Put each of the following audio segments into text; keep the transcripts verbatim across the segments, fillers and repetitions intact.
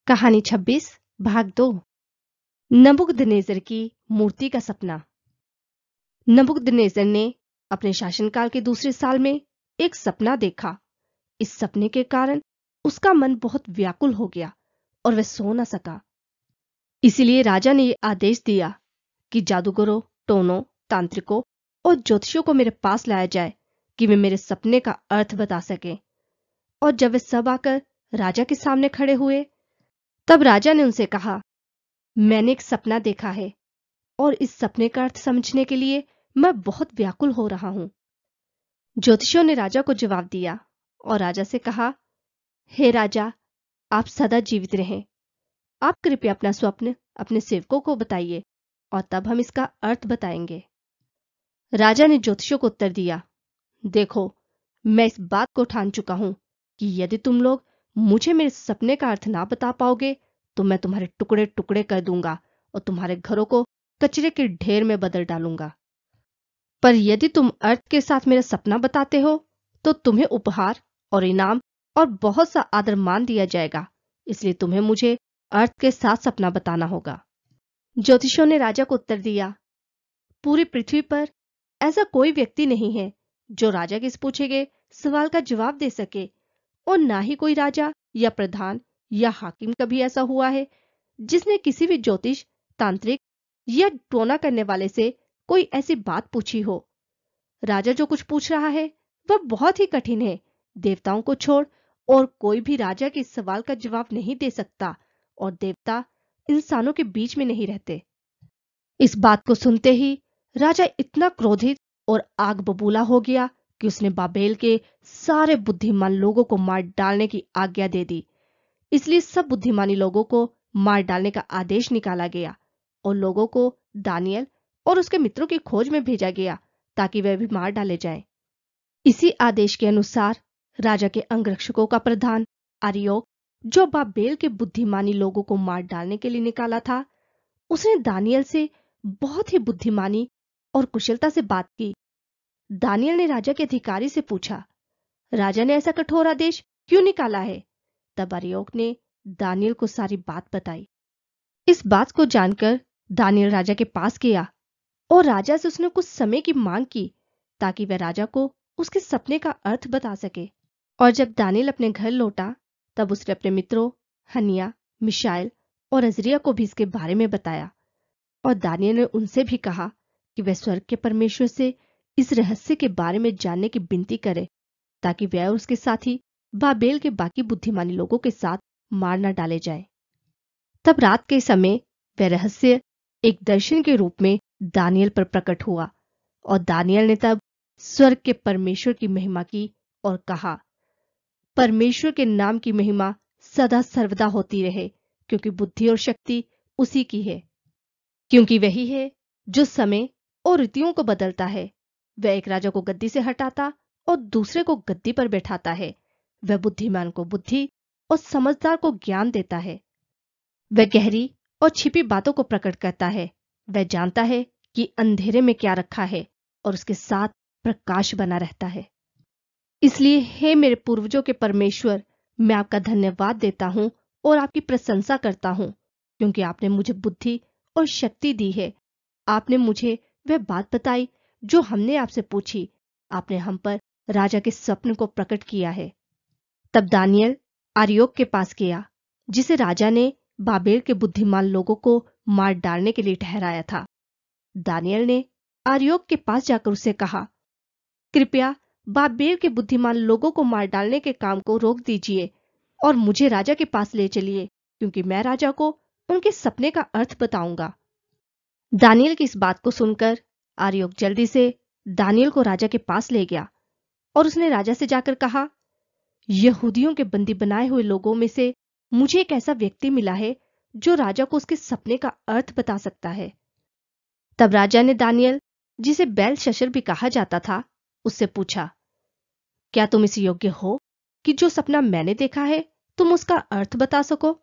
कहानी छब्बीस भाग दो। नबूकदनेस्सर की मूर्ति का सपना। नबूकदनेस्सर ने अपने शासनकाल के दूसरे साल में एक सपना देखा। इस सपने के कारण उसका मन बहुत व्याकुल हो गया और वह सो न सका। इसलिए राजा ने आदेश दिया कि जादूगरों, टोनों, तांत्रिकों और ज्योतिषियों को मेरे पास लाया जाए कि वे मेरे सपने का अर्थ बता सकें। और जब वे सब आकर राजा के सामने खड़े हुए, तब राजा ने उनसे कहा, मैंने एक सपना देखा है और इस सपने का अर्थ समझने के लिए मैं बहुत व्याकुल हो रहा हूं। ज्योतिषियों ने राजा को जवाब दिया और राजा से कहा, हे राजा, आप सदा जीवित रहें। आप कृपया अपना स्वप्न अपने सेवकों को बताइए और तब हम इसका अर्थ बताएंगे। राजा ने ज्योतिषियों को उत्तर दिया, देखो, मैं इस बात को ठान चुका हूं कि यदि तुम लोग मुझे मेरे सपने का अर्थ ना बता पाओगे तो मैं तुम्हारे टुकड़े टुकड़े कर दूंगा और तुम्हारे घरों को कचरे के ढेर में बदल डालूंगा। पर यदि तुम अर्थ के साथ मेरा सपना बताते हो तो तुम्हें उपहार और इनाम और बहुत सा आदर मान दिया जाएगा। इसलिए तुम्हें मुझे अर्थ के साथ सपना बताना होगा। ज्योतिषियों ने राजा को उत्तर दिया, पूरी पृथ्वी पर ऐसा कोई व्यक्ति नहीं है जो राजा के इस पूछे गए सवाल का जवाब दे सके, और ना ही कोई राजा या प्रधान या हाकिम कभी ऐसा हुआ है जिसने किसी भी ज्योतिष, तांत्रिक या टोना करने वाले से कोई ऐसी बात पूछी हो। राजा जो कुछ पूछ रहा है वह बहुत ही कठिन है। देवताओं को छोड़ और कोई भी राजा के इस सवाल का जवाब नहीं दे सकता, और देवता इंसानों के बीच में नहीं रहते। इस बात को सुनते ही राजा इतना क्रोधित और आग बबूला हो गया कि उसने बाबेल के सारे बुद्धिमान लोगों को मार डालने की आज्ञा दे दी। इसलिए सब बुद्धिमानी लोगों को मार डालने का आदेश निकाला गया और लोगों को दानियल और उसके मित्रों की खोज में भेजा गया ताकि वे भी मार डाले जाएं। इसी आदेश के अनुसार राजा के अंगरक्षकों का प्रधान आर्योक, जो बाबेल के बुद्धिमानी लोगों को मार डालने के लिए निकाला था, उसने दानियल से बहुत ही बुद्धिमानी और कुशलता से बात की। दानियल ने राजा के अधिकारी से पूछा, राजा ने ऐसा कठोर आदेश क्यों निकाला है? तब आर्योक ने दानियल को सारी बात बताई। इस बात को जानकर दानियल राजा के पास गया और राजा से उसने कुछ समय की मांग की ताकि वह राजा को उसके सपने का अर्थ बता सके। और जब दानियल अपने घर लौटा तब उसने अपने मित्रों हनिया, मिशाएल और अजरिया को भी इसके बारे में बताया। और दानियल ने उनसे भी कहा कि वह स्वर्ग के परमेश्वर से इस रहस्य के बारे में जानने की विनती करे ताकि वह और उसके साथी बाबेल के बाकी बुद्धिमानी लोगों के साथ मार न डाले जाए। तब रात के समय वह रहस्य एक दर्शन के रूप में दानियल पर प्रकट हुआ, और दानियल ने तब स्वर्ग के परमेश्वर की महिमा की और कहा, परमेश्वर के नाम की महिमा सदा सर्वदा होती रहे, क्योंकि बुद्धि और शक्ति उसी की है। क्योंकि वही है जो समय और ऋतुओं को बदलता है। वह एक राजा को गद्दी से हटाता और दूसरे को गद्दी पर बैठाता है। वह बुद्धिमान को बुद्धि और समझदार को ज्ञान देता है। वह गहरी और छिपी बातों को प्रकट करता है। वह जानता है कि अंधेरे में क्या रखा है और उसके साथ प्रकाश बना रहता है। इसलिए हे मेरे पूर्वजों के परमेश्वर, मैं आपका धन्यवाद देता हूं और आपकी प्रशंसा करता हूं, क्योंकि आपने मुझे बुद्धि और शक्ति दी है। आपने मुझे वह बात बताई जो हमने आपसे पूछी। आपने हम पर राजा के स्वप्न को प्रकट किया है। तब दानियल आर्योक के पास गया, जिसे राजा ने बाबेल के बुद्धिमान लोगों को मार डालने के लिए ठहराया था। दानियल ने आर्योक के पास जाकर उसे कहा, कृपया बाबेल के बुद्धिमान लोगों को मार डालने के काम को रोक दीजिए और मुझे राजा के पास ले चलिए, क्योंकि मैं राजा को उनके सपने का अर्थ बताऊंगा। दानियल की इस बात को सुनकर आर्योक जल्दी से दानियल को राजा के पास ले गया और उसने राजा से जाकर कहा, यहूदियों के बंदी बनाए हुए लोगों में से मुझे एक ऐसा व्यक्ति मिला है जो राजा को उसके सपने का अर्थ बता सकता है। तब राजा ने दानियल, जिसे बेलशस्सर भी कहा जाता था, उससे पूछा, क्या तुम इस योग्य हो कि जो सपना मैंने देखा है तुम उसका अर्थ बता सको?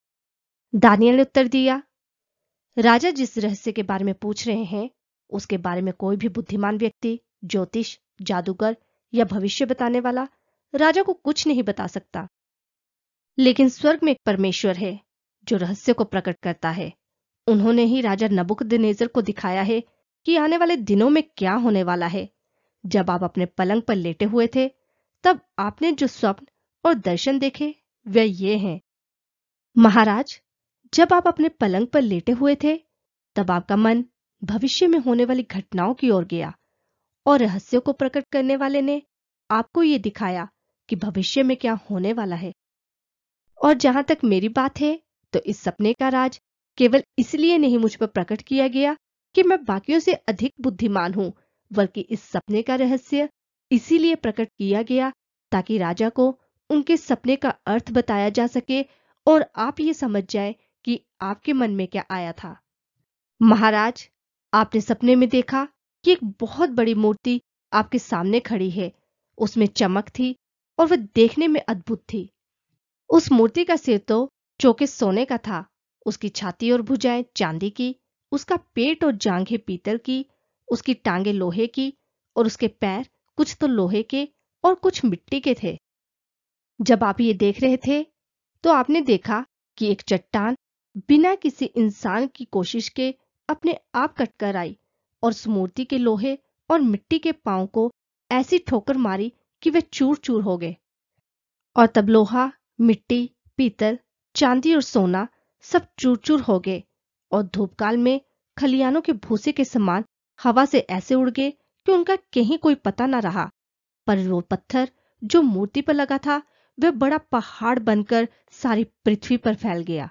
दानियल ने उत्तर दिया, राजा जिस रहस्य के बारे में पूछ रहे हैं उसके बारे में कोई भी बुद्धिमान व्यक्ति, ज्योतिष, जादूगर या भविष्य बताने वाला राजा को कुछ नहीं बता सकता। लेकिन स्वर्ग में एक परमेश्वर है जो रहस्य को प्रकट करता है। उन्होंने ही राजा नबूकदनेस्सर को दिखाया है कि आने वाले दिनों में क्या होने वाला है। जब आप अपने पलंग पर लेटे हुए थे, तब आपने जो स्वप्न और दर्शन देखे वे ये हैं। महाराज, जब आप अपने पलंग पर लेटे हुए थे, तब आपका मन भविष्य में होने वाली घटनाओं की ओर गया और रहस्यों को प्रकट करने वाले ने आपको ये दिखाया कि भविष्य में क्या होने वाला है। और जहां तक मेरी बात है, तो इस सपने का राज केवल इसलिए नहीं मुझ पर प्रकट किया गया कि मैं बाकियों से अधिक बुद्धिमान हूं, बल्कि इस सपने का रहस्य इसीलिए प्रकट किया गया ताकि राजा को उनके सपने का अर्थ बताया जा सके और आप ये समझ जाए कि आपके मन में क्या आया था। महाराज, आपने सपने में देखा कि एक बहुत बड़ी मूर्ति आपके सामने खड़ी है। उसमें चमक थी और वह देखने में अद्भुत थी। उस मूर्ति का सिर तो चौके सोने का था, उसकी छाती और भुजाएं चांदी की, उसका पेट और जांघें पीतल की, उसकी टांगे लोहे की और उसके पैर कुछ तो लोहे के और कुछ मिट्टी के थे। जब आप ये देख रहे थे, तो आपने देखा कि एक चट्टान बिना किसी इंसान की कोशिश के अपने आप कटकर आई और उस मूर्ति के लोहे और मिट्टी के पांव को ऐसी ठोकर मारी कि वे चूर चूर हो गए। और तब लोहा, मिट्टी, पीतल, चांदी और सोना सब चूर चूर हो गए और धूपकाल में खलियानों के भूसे के समान हवा से ऐसे उड़ गए कि उनका कहीं कोई पता न रहा। पर वो पत्थर जो मूर्ति पर लगा था, वह बड़ा पहाड़ बनकर सारी पृथ्वी पर फैल गया।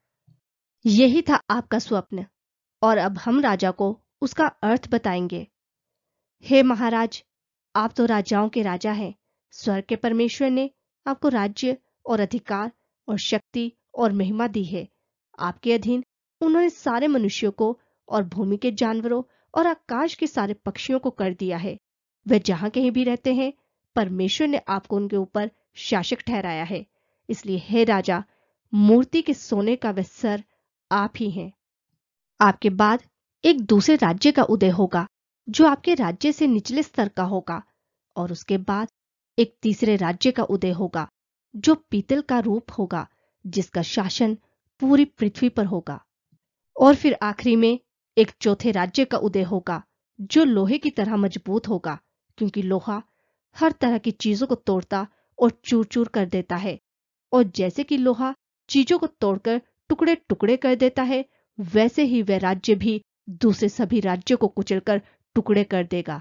यही था आपका स्वप्न, और अब हम राजा को उसका अर्थ बताएंगे। हे महाराज, आप तो राजाओं के राजा हैं। स्वर्ग के परमेश्वर ने आपको राज्य और अधिकार और शक्ति और महिमा दी है। आपके अधीन उन्होंने सारे मनुष्यों को और भूमि के जानवरों और आकाश के सारे पक्षियों को कर दिया है। वे जहां कहीं भी रहते हैं, परमेश्वर ने आपको उनके ऊपर शासक ठहराया है। इसलिए हे राजा, मूर्ति के सोने का वह सर आप ही हैं। आपके बाद एक दूसरे राज्य का उदय होगा जो आपके राज्य से निचले स्तर का होगा, और उसके बाद एक तीसरे राज्य का उदय होगा जो पीतल का रूप होगा, जिसका शासन पूरी पृथ्वी पर होगा। और फिर आखिरी में एक चौथे राज्य का उदय होगा जो लोहे की तरह मजबूत होगा, क्योंकि लोहा हर तरह की चीजों को तोड़ता और चूर चूर कर देता है। और जैसे कि लोहा चीजों को तोड़कर टुकड़े टुकड़े कर देता है, वैसे ही वह राज्य भी दूसरे सभी राज्यों को कुचलकर टुकड़े कर देगा।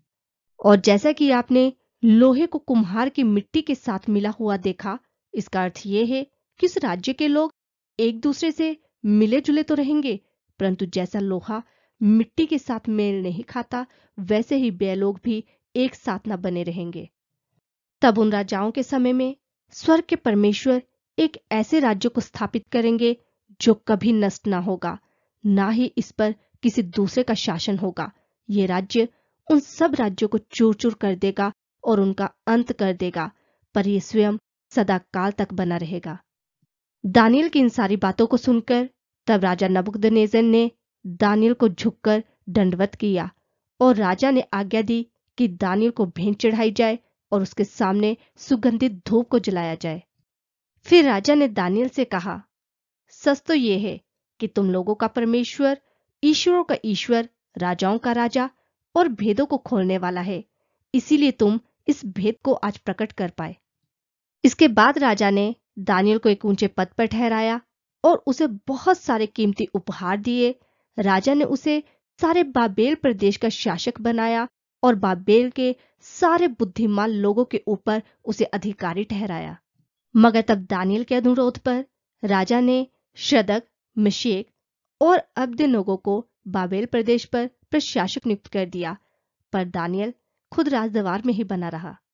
और जैसा कि आपने लोहे को कुम्हार की मिट्टी के साथ मिला हुआ देखा, इसका अर्थ यह है कि इस राज्य के लोग एक दूसरे से मिले जुले तो रहेंगे, परंतु जैसा लोहा मिट्टी के साथ मेल नहीं खाता, वैसे ही वे लोग भी एक साथ न बने रहेंगे। तब उन राजाओं के समय में स्वर्ग के परमेश्वर एक ऐसे राज्य को स्थापित करेंगे जो कभी नष्ट ना होगा, ना ही इस पर किसी दूसरे का शासन होगा। ये राज्य उन सब राज्यों को चूर चूर कर देगा और उनका अंत कर देगा, पर यह स्वयं सदा काल तक बना रहेगा। दानियल की इन सारी बातों को सुनकर तब राजा नबूकदनेस्सर ने दानियल को झुककर दंडवत किया, और राजा ने आज्ञा दी कि दानियल को भेंट चढ़ाई जाए और उसके सामने सुगंधित धूप को जलाया जाए। फिर राजा ने दानियल से कहा, सच तो ये है कि तुम लोगों का परमेश्वर, ईश्वरों का ईश्वर, राजाओं का राजा और भेदों को खोलने वाला है, इसीलिए तुम इस भेद को आज प्रकट कर पाए। इसके बाद राजा ने दानियल को एक ऊंचे पद पर ठहराया और उसे बहुत सारे कीमती उपहार दिए। राजा ने उसे सारे बाबेल प्रदेश का शासक बनाया और बाबेल के सारे बुद्धिमान लोगों के ऊपर उसे अधिकारी ठहराया। मगर तब दानियल के अनुरोध पर राजा ने शद्रक, मेशक और अबेदनगो को बाबेल प्रदेश पर प्रशासक नियुक्त कर दिया, पर दानियल खुद राजदरबार में ही बना रहा।